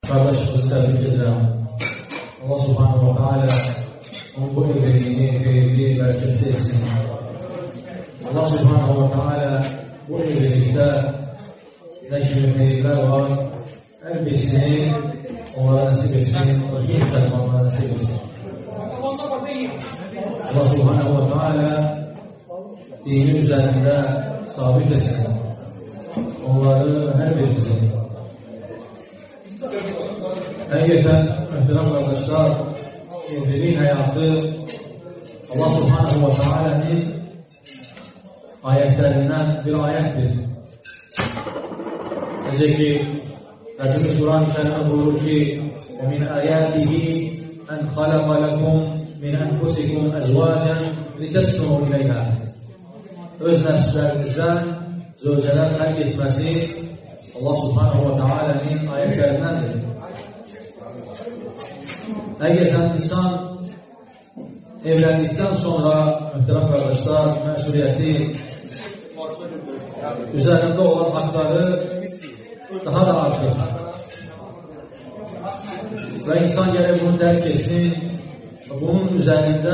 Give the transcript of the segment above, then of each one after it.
Kardeşimizi tebrik ederim. Allah subhanahu wa ta'ala onun bu evliliğini hayırlı, bereketli etsin. Allah subhanahu wa ta'ala bu evlilikte ne gibi hayırlar var, her birisini onlara nasip etsin, iki Müslümanlara nasip etsin. Allah subhanahu wa ta'ala dinin üzerinde sabit etsin. Onları her birimizi. Hakikaten muhterem kardeşler, evliliğin hayatı Allah subhanahu wa ta'ala'nın ayetlerinden bir ayettir. Necə ki, Rabbimiz Kur'an-ı Kerim'de buyurur ki, وَمِنْ آيَاتِهِ أَنْ خَلَقَ لَكُمْ مِنْ أَنْفُسِكُمْ أَزْوَاجًا لِتَسْكُنُوا إِلَيْهَا. Öz nəfslərinizdən zövcələr xəlq etməsi Allah subhanahu wa ta'ala'nın ayetlerindendir. Hakikaten insan evlendikten sonra muhterem kardeşler mesuliyeti üzerinde olan hakları daha da artır. Ve insan gerek bunu derk etsin, bunun üzerinde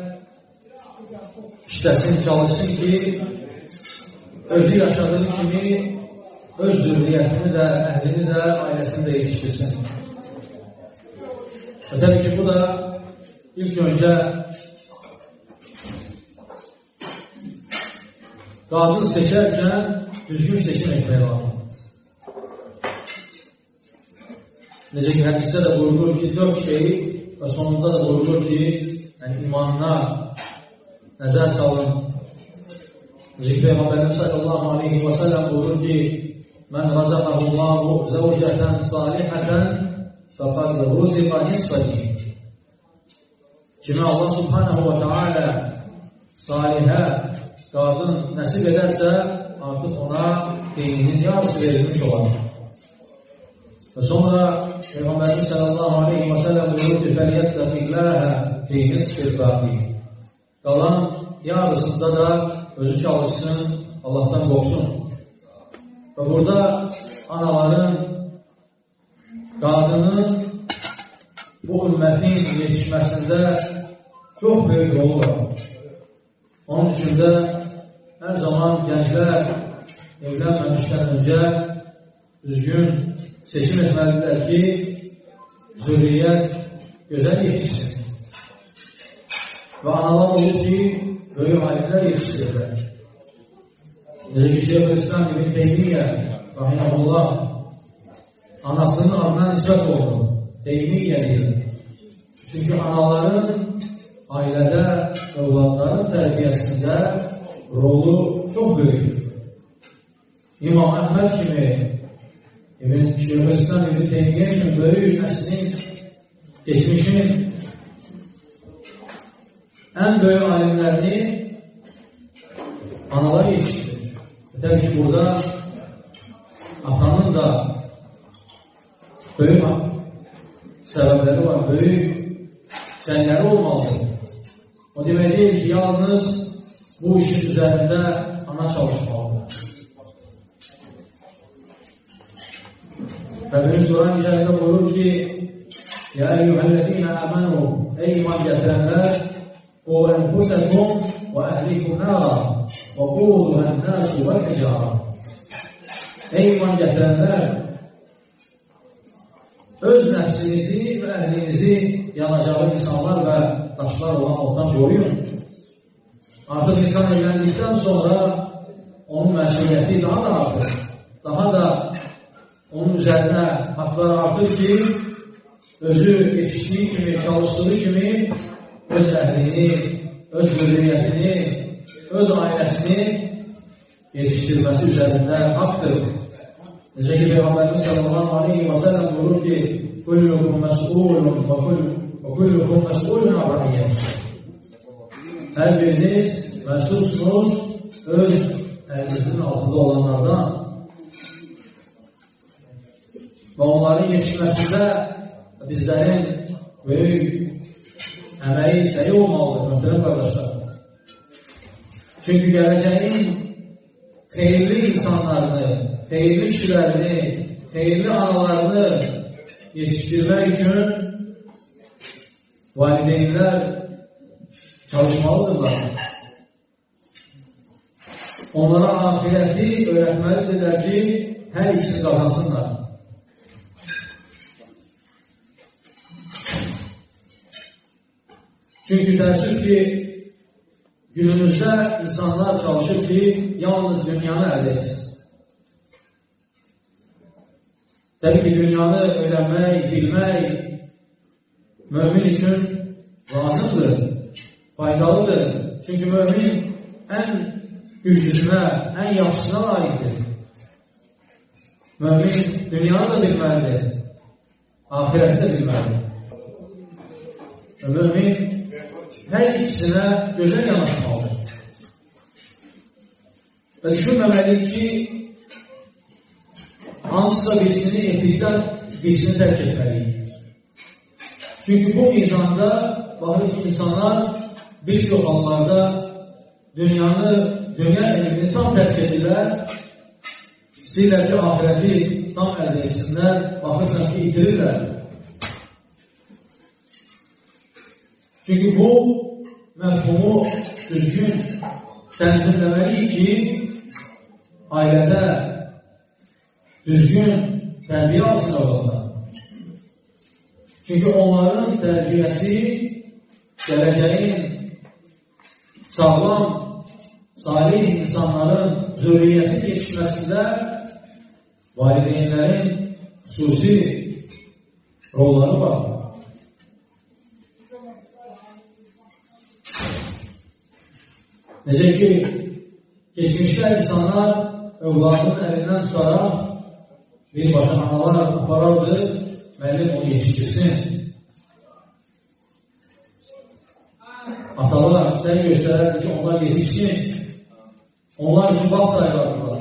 işlesin, çalışsın ki özü yaşadığı kimi öz zürriyetini de, ehlini de, ailesini de yetiştirsin. Tabii ki bu da ilk önce kadın seçerken düzgün seçim etmeye lazım. Necə ki hadiste de buyurulur ki 4 şey ve sonunda da buyurulur ki yani imanına nəzər salın. Necə ki Peygamberimiz sallallahu aleyhi ve sellem buyurur ki men razaqahullahu zevceten saliheten fakat ruziqa nisfati. Kime Allah subhanahu wa ta'ala salihə kadın nasip ederse artık ona beyninin yarısı verilmiş olur. Ve sonra Peygamberimiz sallallahu aleyhi ve sellem buyurur ki فَلْيَتَّقِ اللّٰهَ فِي نِصْفِ الْبَاقِي. Kalan yarısında da özü çalışsın, Allah'tan korksun. Ve burada anaların, kadının bu ümmetin yetişmesinde çok büyük rolu var. Onun için de her zaman gençler evlenmemişten önce düzgün seçim etmeliler ki zürriyet güzel yetişsin. Ve analar olur ki böyle alimler yetiştirirler. Necə ki Şeyhülislam İbn Teymiyye rahimehullah anasının adına nispət oldu. Teymiyye diyor. Çünkü anaların ailede evlatların terbiyesinde rolü çok büyük. İmam Ahmed kimi Şeyhülislam İbn Teymiyye kimi böyük neslin geçmişin en büyük alimlerini analar yetiştirir. Tabii ki burada atanın da büyük sebepleri var, büyük senleri olmalıdır. O demek değil ki yalnız bu işin üzerinde ana çalışmalıdır. Rabbimiz Kur'an-ı Kerim'de buyurur ki Ya eyyühellezine amenu ey iman getirenler o enfusekum ve ehlikum nara ve kuduhen nasu vel hicara. Ey iman getirenler öz nefsinizi ve ehlinizi yanacağı insanlar ve taşlar olan ondan koruyun. Artık insan evlendikten sonra onun mesuliyeti daha da artır. Daha da onun üzerine haklar artır ki özü yetiştiği gibi, çalıştığı gibi öz ehlini, öz zürriyetini, öz ailesini yetiştirmesi üzerinde haktır. Necə ki Peygamberimiz sallallahu aleyhi ve sellem buyurur ki kullukum mes'ulun ve kullukum mes'ulun an ra'iyyetihi. Her biriniz mesulsunuz öz elinizin altında olanlardan ve onların yetişmesinde bizlerin büyük emeği şeyi olmalıdır muhterem kardeşler. Çünkü geleceğin hayırlı insanlarını, hayırlı kişilerini, hayırlı analarını yetiştirmək üçün valideynlər çalışmalıdırlar. Onlara ahirəti öyrətməlidirlər ki, hər ikisini qazansınlar. Çünki təəssüf ki, günümüzdə insanlar çalışır ki, yalnız dünyanı əldə etsin. Təbii ki, dünyanı öyrənmək, bilmək mömin üçün lazımdır, faydalıdır. Çünki mömin ən güclüsünə, ən yaxşısına layiqdir. Mömin dünyanı da bilməlidir, ahirəti də bilməlidir. Mömin hər ikisinə gözəl yanaşmalıdır. Və düşünməməliyik ki, hansısa birisini etdikdən birisini tərk etməliyik. Çünki bu mizanda baxır ki, insanlar bir çox hallarda dünya elmini tam tərk edirlər, istəyirlər ki, ahirəti tam əldə etsinlər, baxırsan ki, itirirlər. Çünki bu məhfumu düzgün tənzimləməliyik ki, ailədə düzgün tərbiyə alsın olanlar. Çünki onların tərbiyəsi gələcəyin sağlam, salih insanların zürriyyətin yetişməsində valideynlərin xüsusi rolları var. Necə ki, geçmişdə insanlar övladının əlindən tutaraq birbaşa analar aparardı, müəllim onu yetişdirsin. Atalar sən göstərərdi ki, onlar yetişsin. Onlar üçün vaxt ayırardılar.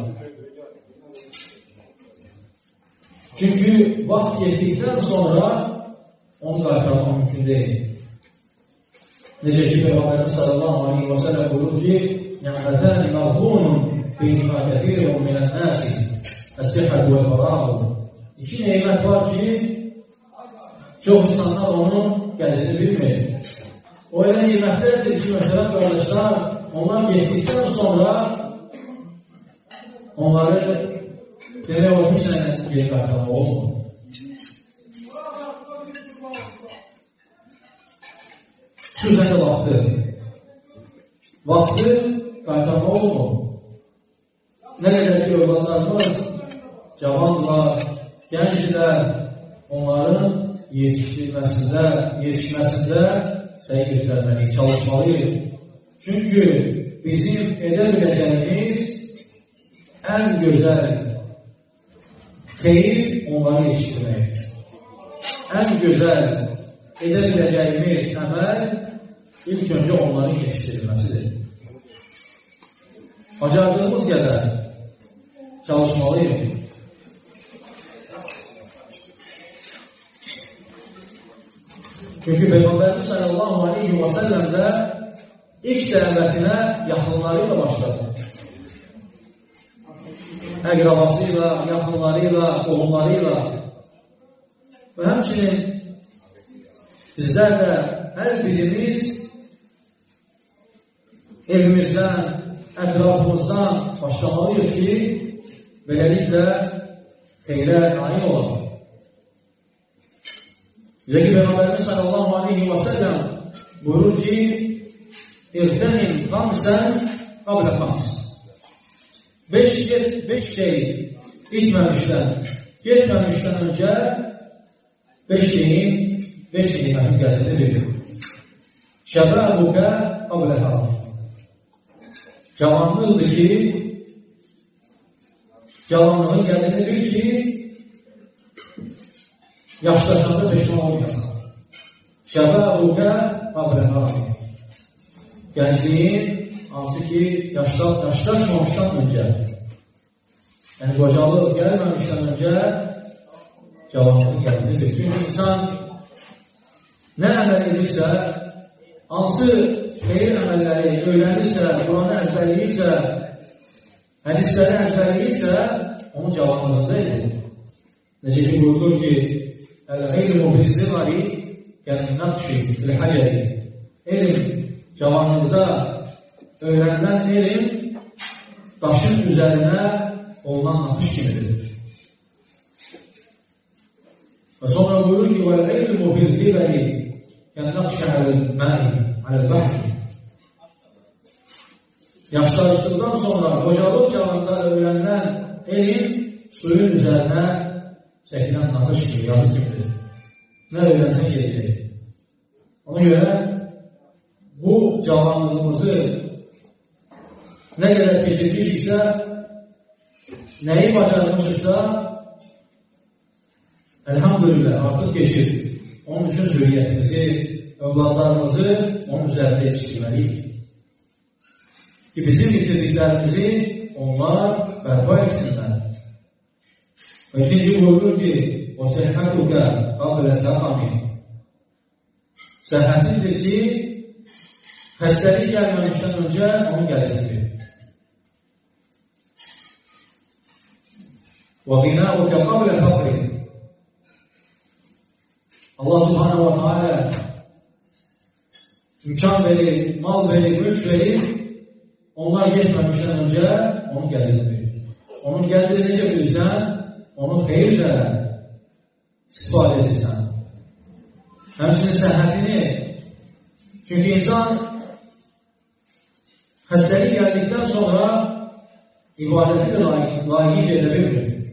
Çünki vaxt yetdikdən sonra onu qaytarmaq mümkün deyil. Necə ki, Peyğəmbərimiz sallallahu aleyhi və səlləm buyurur ki, "Ni'mətən məğbunun feyhimə kəthirun minən nəsi, əs-sihhət və fərağu." İki neymət var ki, çox insanlar onun qədrini bilmir. O elə neymətlərdir ki, məsələn, qardaşlar, onlar getdikdən sonra onları demək o bir sənə geri qaytarmaq olmur. Xüsusən də vaxtı. Vaxtı qaytarmaq olmur. Nə qədər ki, övladlarımız cavandırlar, gənclər, onların yetişməsində səy göstərməliyik, çalışmalıyıq. Çünki bizim edə biləcəyimiz ən gözəl xeyir onları yetişdirmək. Ən gözəl edə biləcəyimiz əməl ilk öncə onların yetişdirilməsidir. Bacardığımız qədər çalışmalıyıq. Çünki Peyğəmbərimiz sallallahu aleyhi və səlləm də ilk dəvətinə yaxınları ilə başladı. Əqrabasıyla, yaxınlarıyla, qohumlarıyla və həmçinin bizlər də hər birimiz evimizdən, ətrafımızdan başlamalıyıq ki, beləliklə xeyrə nail olalım. Necə ki, Peyğəmbərimiz sallallahu aleyhi və səlləm buyurur ki, "İğtənim xamsən qablə xams." 5 şey getməmişdən öncə 5 şeyin 5 neymətin qədrini bilir. Şəbəbuqə qablə xams. Cavanlıqdır ki, cavanlığın qədrini bil ki, yaşlaşanda peşman olmayasan. Şəbəbuqə qablə xams. Gəncliyin hansı ki, yaşlaşmamışdan öncə, yəni qocalıq gəlməmişdən öncə cavanlığın qədrini bil. Çünki insan nə əməl edirsə, hansı xeyir əməlləri öyrənirsə, Quranı əzbərləyirsə, hədisləri əzbərləyirsə, onun cavanlığında edir. Necə ki, buyurur ki, El-ilmu fis-sigari ken-nakşi fil-haceri. Elm cavanlıqda öğrenilen elm daşın üzerine olunan nakış kimidir. Ve sonra buyurur ki وَالْعِلْمُ بِالْكِبَرِ كَنَّقْشَ عَلَى الْمَاءِ عَلَى الْبَحْرِ. Yaşlandıktan sonra kocalık çağında öğrenilen elm suyun üzerine çekilen nakış gibi, yazı gibidir. Ne öğrensen gelecek. Ona göre bu cavanlığımızı ne kadar geçirmişse, neyi başarmışsa elhamdülillah artık geçir. Onun için zürriyetimizi, evlatlarımızı onun üzerinde yetiştirmeliyiz. Ki bizim bitirdiklerimizi onlar berpa etsinler. Ve ikinci buyurur ki وَسَحَّتُكَ قَبْلَ سَقَمِ. Sıhhatindir ki hastalık gelmemişten önce onu gelir. وَغِنَاءُكَ قَبْلَ فَقْرِ. Allah subhanahu wa ta'ala imkan verir, mal verir, mülk verir. Onlar yetmemişten önce onu gelir. Onun geldiğini nece bilirsen, onu hayır üzere istifade edirsən. Həmçinin səhhətini, çünkü insan hastalık geldikten sonra ibadeti de layıkıyla edebilir.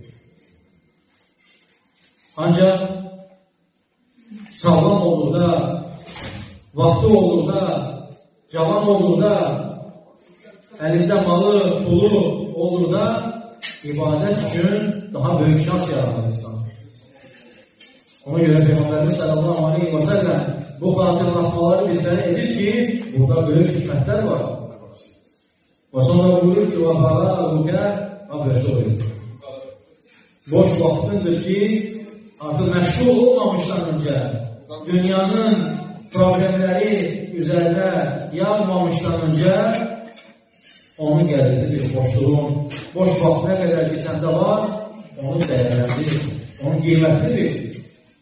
Ancak sağlam olduğunda, vakti olduğunda, cavan olduğunda, elinde malı, pulu olduğunda ibadet için daha büyük şans yaratır insan. Ona göre Peygamberimiz sallallahu aleyhi ve sellem bu hatırlatmaları bizlere edir ki burada büyük hikmetler var. Ve sonra buyurur ki وَفَرَاغُكَ قَبْلَ شُغْلِكَ. Boş vaktindir ki artık meşgul olmamıştan önce, dünyanın problemleri üzerine yağmamıştan önce onu geldi bir boşluğun, boş vakit ne kadar ki sende var, onu değerlendir, onu kıymetli bil.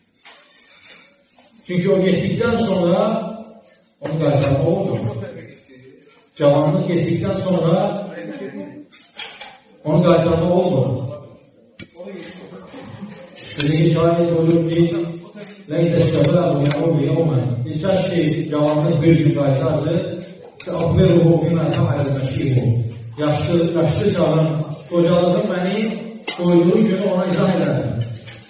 Çünkü o geçtikten sonra onu kaytarma olur. Cavanlık geçtikten sonra onu kaytarma olmuyor. Birinci şahit olur ki لَيْتَ الشَّبَابُ يَعُوبِ يَوْمًا. İlkaç şey cavanlık bir gün kaytardı. سَأَخْبِرُهُ بِمَا فَعَلَ الْمَشِيهُ. Yaşlı çağın, kocalığın beni koyduğu günü ona izah ederdim.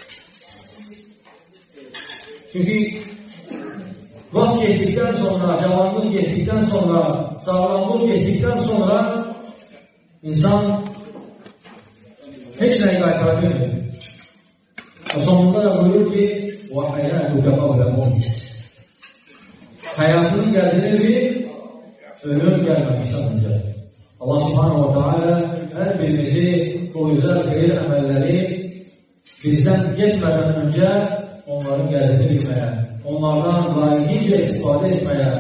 Çünkü vakit geçtikten sonra, cavanlık geçtikten sonra, sağlamlık geçtikten sonra insan hiç neyi kaytarabilir. O sonunda da buyurur ki وَحَيَاتُكَ قَبْلَ مُوتِ. Hayatının geldiğini bir ölüm gelmemişten önce. Allah subhanahu wa ta'ala her birimizi o güzel hayır emelleri bizden geçmeden önce onların geldiğini bilmeye, onlardan layıkıyla istifade etmeye,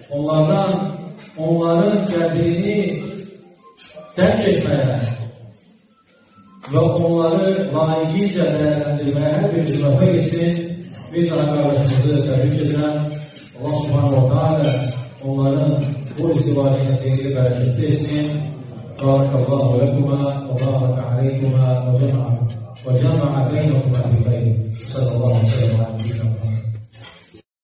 onların geldiğini terk etmeye ve onları layıkıyla değerlendirmeye her birimizi muvaffak etsin. Bir daha kardeşimizi tebrik edilen Allah subhanahu wa ta'ala onların bu istivacını teyri bereketli etsin. Barakallahu lekuma ve baraka aleykuma ve cema'a beynekuma bi khayr. Sallallahu aleyhi ve sellem.